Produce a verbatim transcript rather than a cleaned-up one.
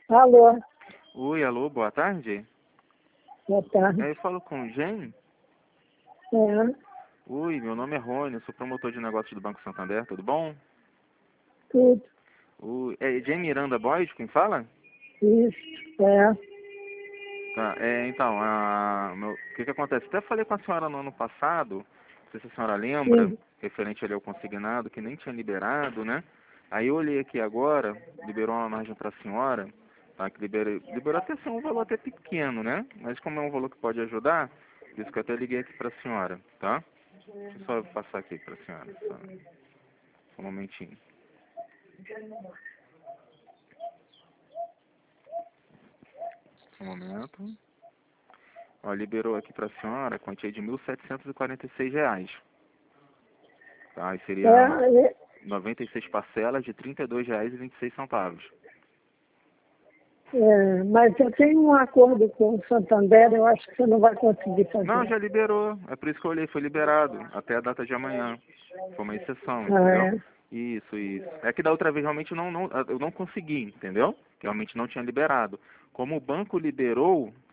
Alô, Oi, alô, boa tarde. boa tarde. É, eu falo com o Gen. É, Oi, meu nome é Rony, eu sou promotor de negócios do Banco Santander, tudo bom? tudo O, é Gen Miranda Boyd, quem fala? isso, é, Tá, é, então, a, meu- o que que acontece? Até falei com a senhora no ano passado, não sei se a senhora lembra, sim. referente ali ao consignado, que nem tinha liberado, né? Aí eu olhei aqui agora, liberou uma margem para a senhora, tá? Que liberou, liberou até assim, um valor até pequeno, né? Mas como é um valor que pode ajudar, por isso que eu até liguei aqui para a senhora, tá? Deixa eu só passar aqui para a senhora, só, só um momentinho. Só um momento. Ó, liberou aqui para a senhora a quantia de mil setecentos e quarenta e seis reais. Tá? E seria É, é, noventa e seis parcelas de trinta e dois reais e vinte e seis centavos. é, mas eu tenho um acordo com o Santander, eu acho que você não vai conseguir Não, fazer. já liberou. É por isso que eu olhei, foi liberado. Até a data de amanhã. Foi uma exceção, Ah, entendeu? é. Isso, isso. É que da outra vez realmente não, não, eu não consegui, entendeu? Realmente não tinha liberado. Como o banco liberou,